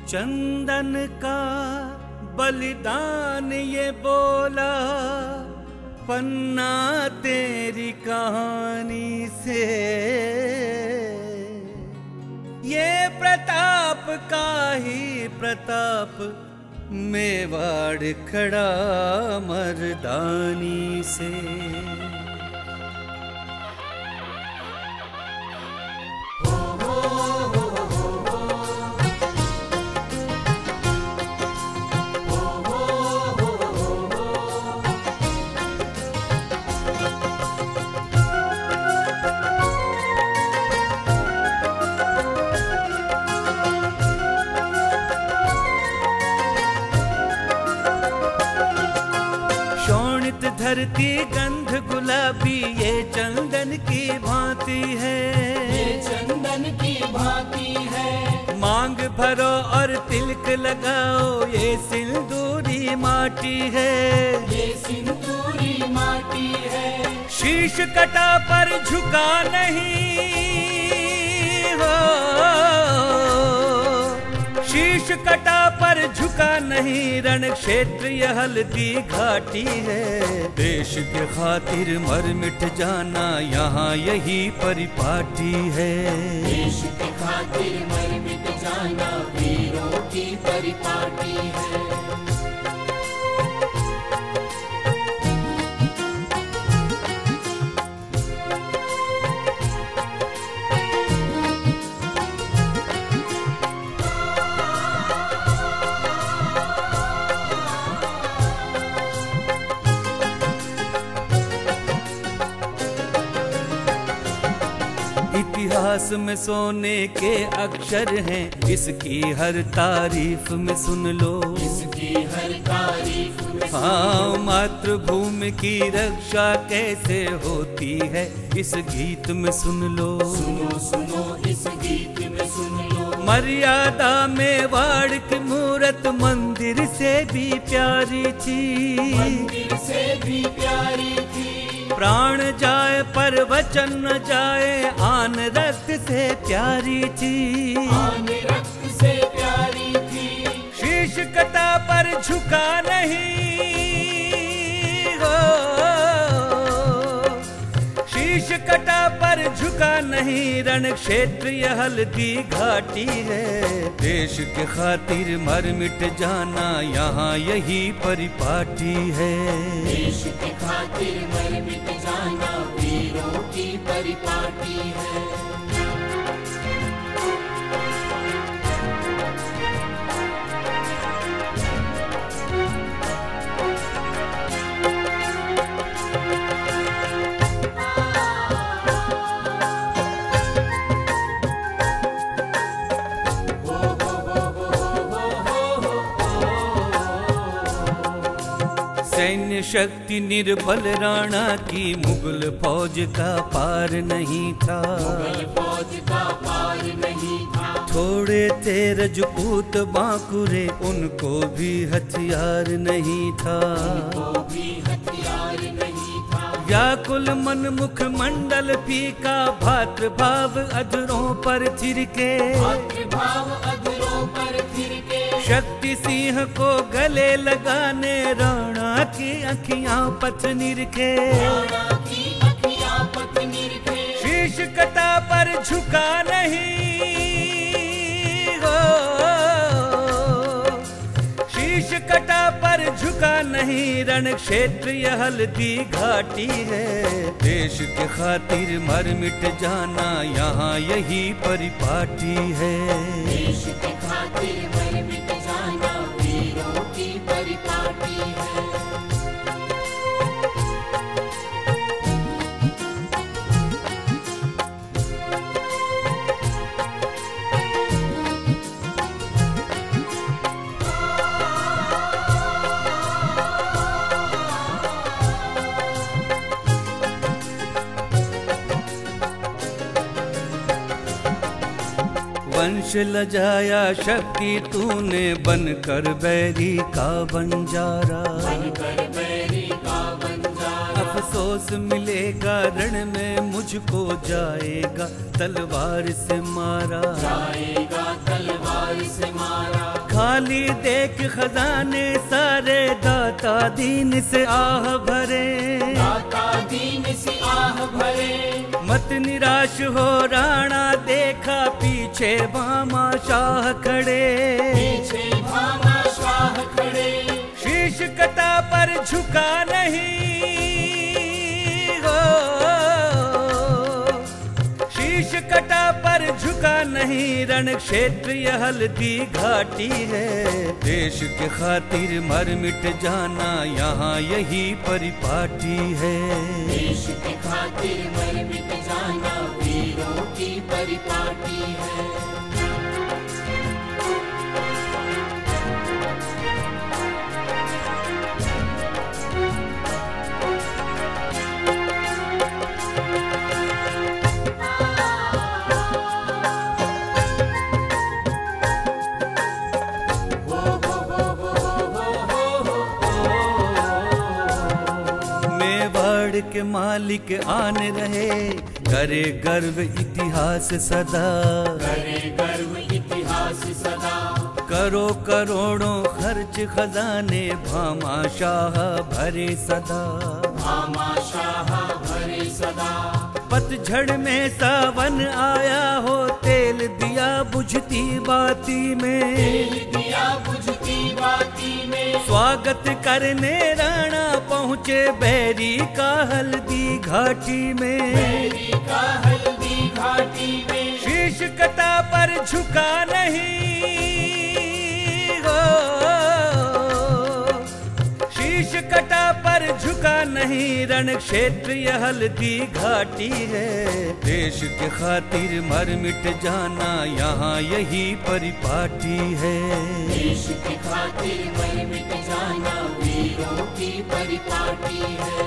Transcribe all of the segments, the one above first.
चंदन का बलिदान ये बोला पन्ना तेरी कहानी से, ये प्रताप का ही प्रताप मेवाड़ खड़ा मर्दानी से। धरती गंध गुलाबी ये चंदन की भांति है, ये चंदन की भांति है। मांग भरो और तिलक लगाओ ये सिंदूरी माटी है, ये सिंदूरी माटी है। शीश कटा पर झुका नहीं हो, शीश कटा पर झुका नहीं, रण क्षेत्र यह हल्दी घाटी है। देश के खातिर मर मिट जाना यहाँ यही परिपाटी है, देश के खातिर मर मिट जाना वीरों की परिपाटी है। इतिहास में सोने के अक्षर हैं, इसकी हर तारीफ में सुन लो, इसकी हर तारीफ में हाँ मातृभूमि की रक्षा कैसे होती है इस गीत में सुन लो। सुनो सुनो इस गीत में सुन लो। मर्यादा मेवाड़ की मूरत मंदिर से भी प्यारी थी, मंदिर से भी प्यारी थी। प्राण जाए पर वचन न जाए आन रक्त से प्यारी थी, आन रक्त से प्यारी थी। शीश कटा पर झुका नहीं हो, शीश कटा पर झुका नहीं, रण क्षेत्र यह हल्दी घाटी है। देश के खातिर मर मिट जाना यहाँ यही परिपाटी है, देश के खातिर मर मिट जाना वीरों की परिपाटी है। सैन्य शक्ति निर्बल राणा की मुगल फौज का पार नहीं था, मुगल फौज का पार नहीं था। थोड़े थे रजपूत बांकुरे उनको भी हथियार नहीं था, उनको भी हथियार नहीं था। व्याकुल मन मुख मंडल फीका भातृभाव अधरों पर थिरके, भातृभाव अधरों पर थिरके। शक्ति सिंह को गले लगाने राणा की अखियां पथ निरखे, राणा की अखियां पथ निरखे। शीश कटा पर झुका नहीं हो, शीश कटा पर झुका नहीं, रण क्षेत्र यह हल्दी घाटी है। देश के खातिर मर मिट जाना यहाँ यही परिपाटी है, देश के खातिर मर मिट जाना वीरों की परिपाटी है। वंश लजाया शक्ति तूने बनकर बैरी का बंजारा, बनकर बैरी का बंजारा। अफसोस मिलेगा रण में मुझको जाएगा तलवार से मारा, जाएगा तलवार से मारा। खाली देख खजाने सारे, दाता दीन से आह भरे, दाता दीन से आह भरे। मत निराश हो राणा, देखा पीछे भामा शाह खड़े, पीछे भामा शाह खड़े। शीश कटा पर झुका नहीं हो, शीश कटा पर झुका नहीं, रण क्षेत्र यह हल्दी घाटी है। देश के खातिर मर मिट जाना यहाँ यही परिपाटी है। देश के खातिर मर मिट जाना वीरों की परिपाटी है। मेवाड़ के मालिक आन रहे, करे गर्व इतिहास सदा, करे गर्व इतिहास सदा। करो करोड़ों खर्च खजाने, भामा शाह भरे सदा, भामा शाह भरे सदा। पतझड़ में सावन आया हो, तेल दिया बुझती बाती में, तेल दिया बुझती बाती में। स्वागत करने राणा पहुँचे बैरी का हल्दी घाटी में, बैरी का हल्दी घाटी में। शीश कटा पर झुका नहीं हो, शीश कटा पर झुका नहीं, रण क्षेत्र यह हल्दी घाटी है। देश के खातिर मर मिट जाना यहाँ यही परिपाटी है। देश के खातिर मर मिट जाना वीरों की परिपाटी है।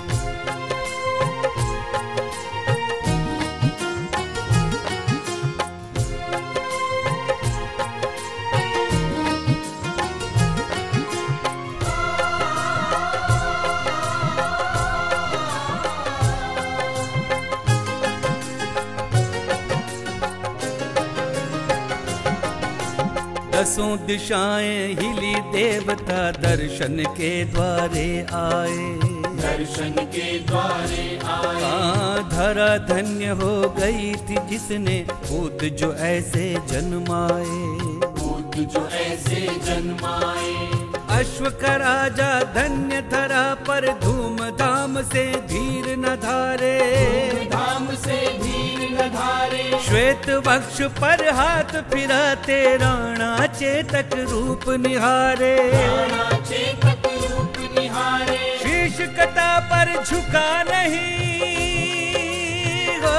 दसों दिशाएं हिली, देवता दर्शन के द्वारे आए, दर्शन के द्वारे आए। धरा धन्य हो गई थी जिसने पूत जो ऐसे जन्माए, पूत जो ऐसे जन्माए। अश्व का राजा धन्य धरा पर, धूमधाम से धीर न धारे, धाम से धीर न धारे। श्वेत वक्ष पर हाथ फिराते, राणा चेतक रूप निहारे, राणा चेतक रूप निहारे। शीश कटा पर झुका नहीं हो,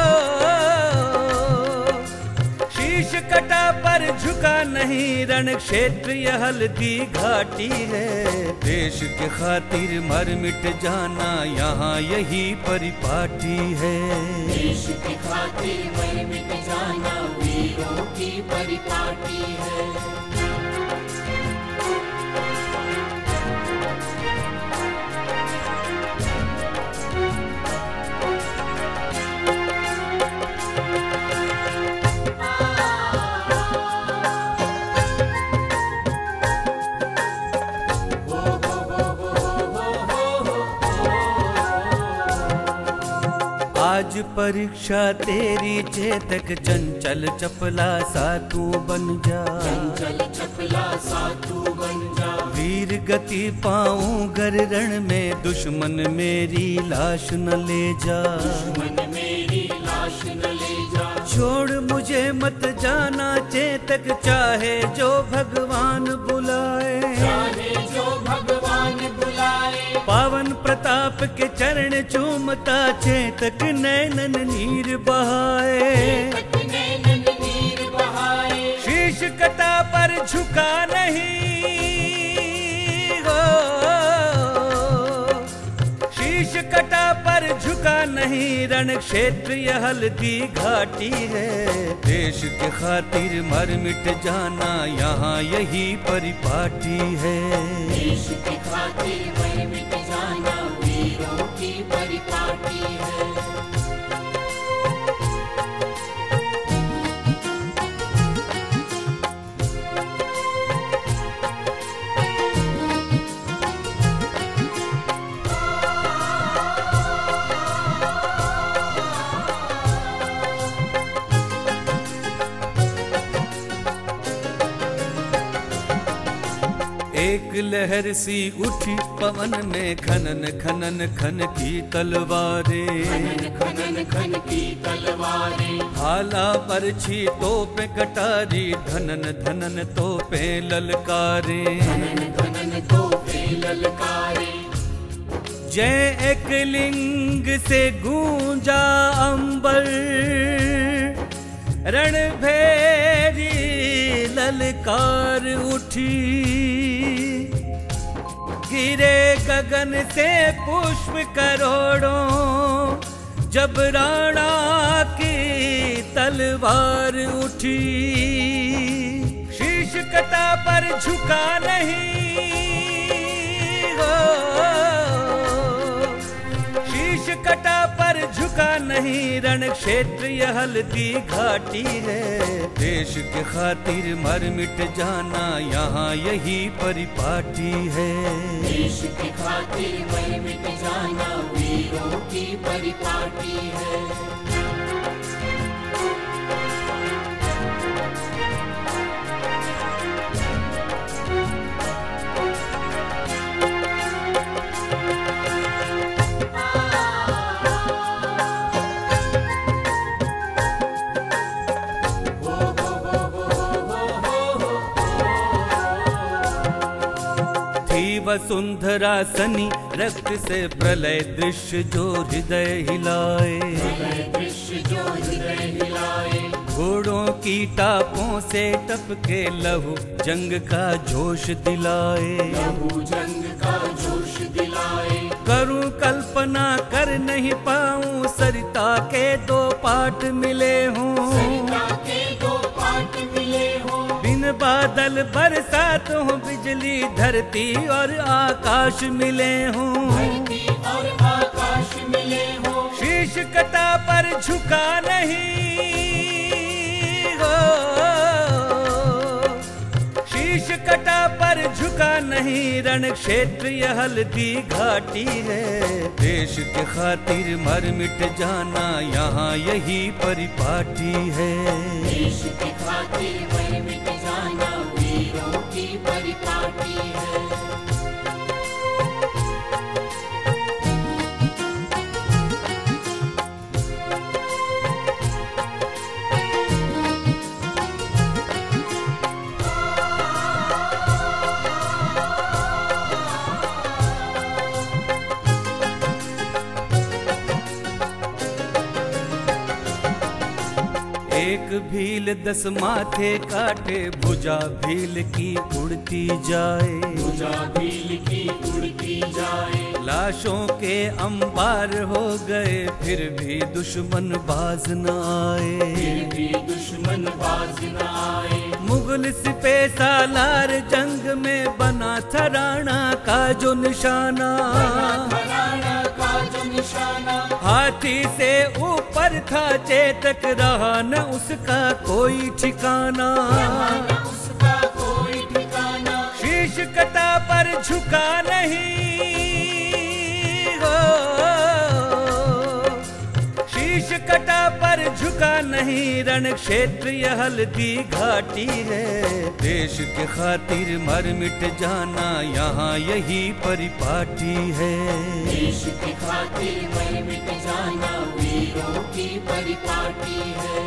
शीश कटा पर झुका नहीं, रण क्षेत्र यह हल्दी घाटी है। देश के खातिर मर मिट जाना यहाँ यही परिपाटी है। देश के खातिर मर मिट जाना वीरों की परिपाटी है। आज परीक्षा तेरी चेतक, चंचल चपला सा तू बन जा, चंचल चपला सा तू बन जा। वीर गति पाऊं गर रण में, दुश्मन मेरी लाश न ले जा, दुश्मन मेरी लाश न ले जा। छोड़ मुझे मत जाना चेतक, चाहे जो भगवान बुलाए, चाहे जो भगवान बुलाए। पावन प्रताप के चरण चूमता, चेतक नैनन नीर बहाए, चेतक नैनन नीर बहाए। शीश कटा पर झुका नहीं हो, शीश कटा पर झुका नहीं, रण क्षेत्र यह हल्दी घाटी है। देश के खातिर मर मिट जाना यहाँ यही परिपाटी है। देश के खातिर मर मिट जाना वीरों की परिपाटी है। एक लहर सी उठी पवन में खनन खनन खन की तलवारें, खनन खन की तलवारें, भाला बरछी तोपें कटारी, धनन धनन तोपें ललकारें, धनन तोपे ललकारे। जय एकलिंग से गूंजा अंबर, रणभेरी ललकार उठी, गिरे गगन से पुष्प करोड़ों, जब राणा की तलवार उठी। शीश कटा पर झुका नहीं हो, शीश कटा पर झुका नहीं, रण क्षेत्र यह हल्दी घाटी है। देश के खातिर मर मिट जाना यहाँ यही परिपाटी है। देश के खातिर मर मिट जाना वीरों की परिपाटी है। वसुंधरा सनी रक्त से प्रलय दृश्य जो हृदय हिलाए, दृश्य जो हृदय हिलाए। घोड़ों की टापों से टपके लहू जंग का जोश दिलाए, लहू जंग का जोश दिलाए। करूं कल्पना कर नहीं पाऊं, सरिता के दो पाठ मिले हों, सरिता के दो पाठ मिले हों। बिन बादल बरसात हो, बिजली धरती और आकाश मिले हों, धरती और आकाश मिले हों। शीश कटा पर झुका नहीं हो, शीश कटा पर झुका नहीं, रण क्षेत्र यह हल्दी घाटी है। देश के खातिर मर मिट जाना यहाँ यही परिपाटी है। देश के खातिर मर मिट जाना वीरों की परिपाटी है। एक भील 10 माथे काटे, भुजा भील की उड़ती जाए, भुजा भील की उड़ती जाए। लाशों के अंबार हो गए, फिर भी दुश्मन बाज न आए, फिर भी दुश्मन बाज न आए। मुगल सिपे सालार जंग में बना था राणा का जो निशाना, राणा का जो निशाना। हाथी से ऊपर था चेतक, रहा न उसका कोई ठिकाना, उसका कोई ठिकाना। शीश कटा पर झुका नहीं हो, शीश कटा पर झुका नहीं, रण क्षेत्र यह हल्दी घाटी है। देश के खातिर मर मिट जाना यहाँ यही परिपाटी है। देश के खातिर मर मिट जाना वीरों की परिपाटी है।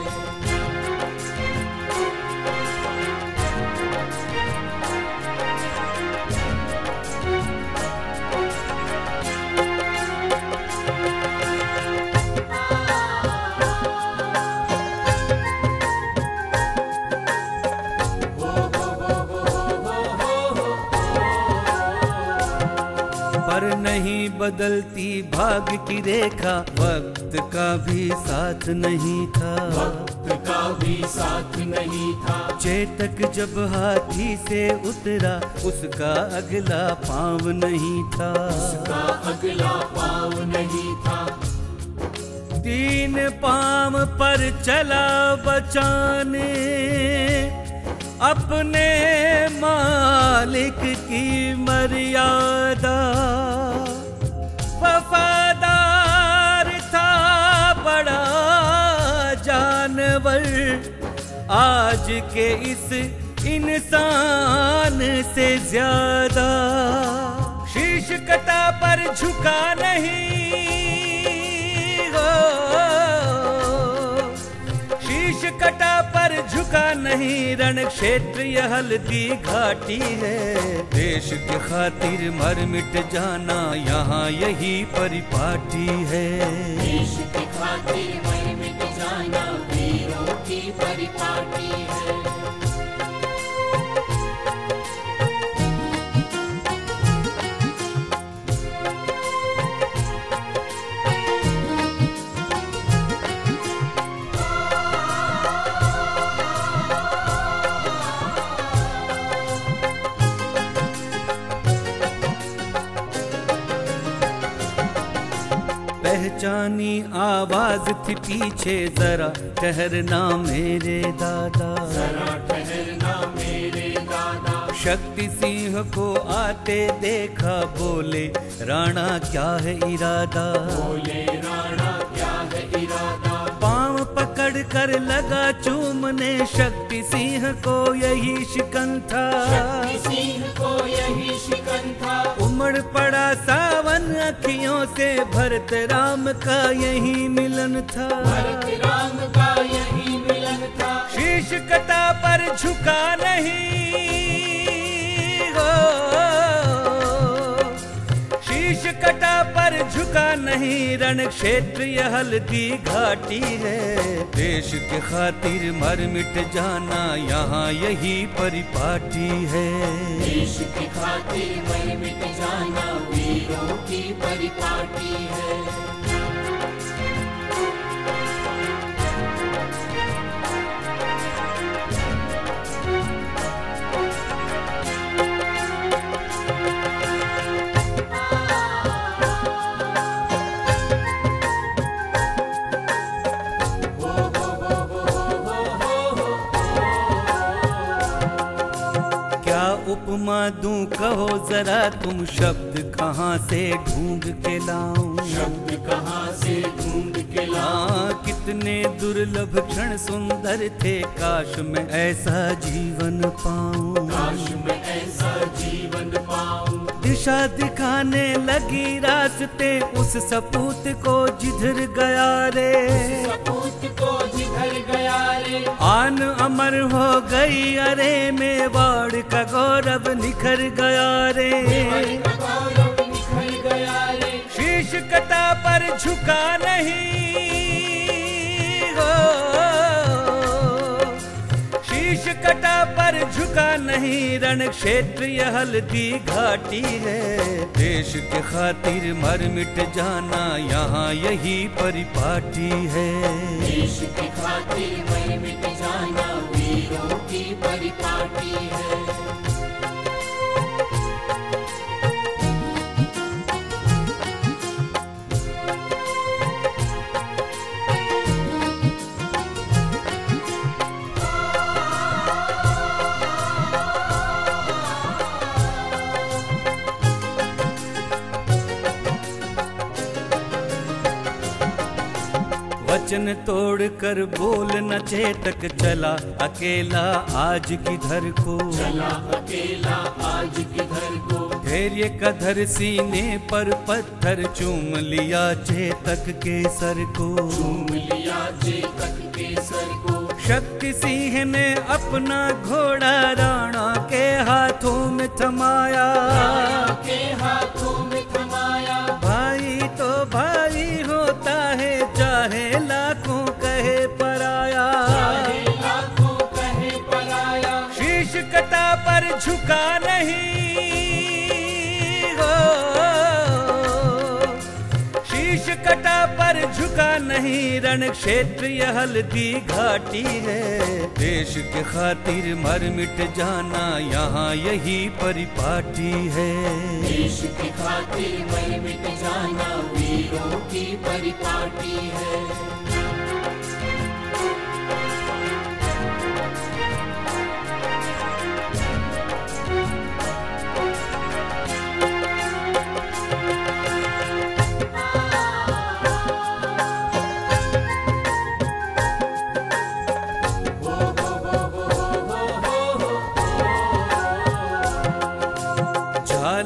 पर नहीं बदलती भाग्य की रेखा, वक्त का भी साथ नहीं था, वक्त का भी साथ नहीं था। चेतक जब हाथी से उतरा, उसका अगला पाँव नहीं था, उसका अगला पाँव नहीं था। 3 पाँव पर चला बचाने, अपने मालिक की मर्यादा, वफादार था बड़ा जानवर, आज के इस इंसान से ज्यादा। शीश कटा पर झुका नहीं हो, शीश कटा पर झुका नहीं, रण क्षेत्र यह हल्दी घाटी है। देश के खातिर मर मिट जाना यहाँ यही परिपाटी है। देश के खातिर मर मिट जाना वीरों की परिपाटी है। पहचानी आवाज थी पीछे, जरा ठहरना मेरे दादा, जरा ठहरना मेरे दादा। शक्ति सिंह को आते देखा, बोले राणा क्या है इरादा, बोले राणा क्या है इरादा। पांव पकड़ कर लगा चूमने, शक्ति सिंह को यही शिकन था, शक्ति सिंह को यही शिकन था। उमड़ पड़ा सावन अखियों से, भरत राम का यही मिलन था, भरत राम का यही मिलन था। शीश कटा पर झुका नहीं हो, शीश कटा पर झुका नहीं, रण क्षेत्र यह हल्दी घाटी है। देश के खातिर मर मिट जाना यहाँ यही परिपाटी है। देश के खातिर मर मिट जाना वीरों की परिपाटी है। उपमा दूं कहो जरा तुम, शब्द कहाँ से ढूंढ के लाऊं, शब्द कहाँ से ढूंढ के लाऊं। कितने दुर्लभ क्षण सुंदर थे, काश मैं ऐसा जीवन पाऊं, काश मैं ऐसा जीवन पाऊं। दिशा दिखाने लगी रास्ते, उस सपूत को जिधर गया रे, सपूत को जिधर गया रे। आन अमर हो गई अरे, मेवाड़ का गौरव निखर गया रे, गौरव निखर गया रे। शीश कटा पर झुका नहीं हो, शीश कटा पर झुका नहीं, रण क्षेत्र यह हल्दी घाटी है। देश के खातिर मर मिट जाना यहाँ यही परिपाटी है। देश के खातिर मर मिट जाना वीरों की परिपाटी है। वचन तोड़ कर बोल न चेतक, चला अकेला आज किधर को, चला अकेला आज किधर को। धैर्य का धर सीने पर पत्थर, चूम लिया चेतक के सर को, चूम लिया चेतक के सर को। शक्ति सिंह ने अपना घोड़ा राणा के हाथों में थमाया, राणा के हाथों में थमाया। भाई तो भाई होता है, चाहे लाखों कहे पराया, चाहे लाखों कहे पराया। शीश कटा पर झुका नहीं हो, शीश कटा पर झुका नहीं, रण क्षेत्र यह हल्दी घाटी है। देश के खातिर मर मिट जाना यहाँ यही परिपाटी है। देश के खातिर मर मिट जाना वीरों की परिपाटी है।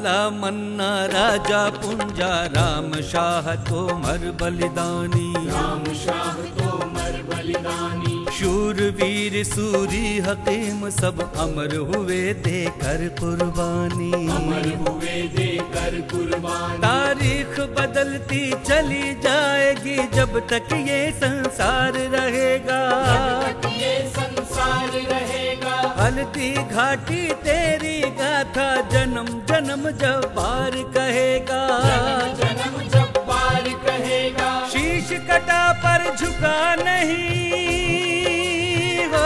काला मन्ना राजा पुंजा राम शाह तोमर बलिदानी, राम शाह तोमर बलिदानी। शूरवीर सूरी हकीम सब अमर हुए देकर कुर्बानी, अमर हुए देकर कुर्बानी। तारीख बदलती चली जाएगी जब तक ये संसार रहेगा, जब तक ये संसार रहेगा। हल्दी घाटी तेरी गाथा जन्म जन्म जब्बार कहेगा, जन्म जन्म जब्बार कहेगा। शीश कटा पर झुका नहीं हो,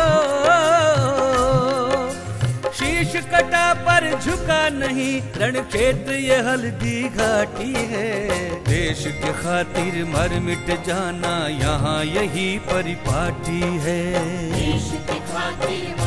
शीश कटा पर झुका नहीं, रण क्षेत्र ये हल्दी घाटी है। देश के खातिर मर मिट जाना यहाँ यही परिपाटी है। देश के खातिर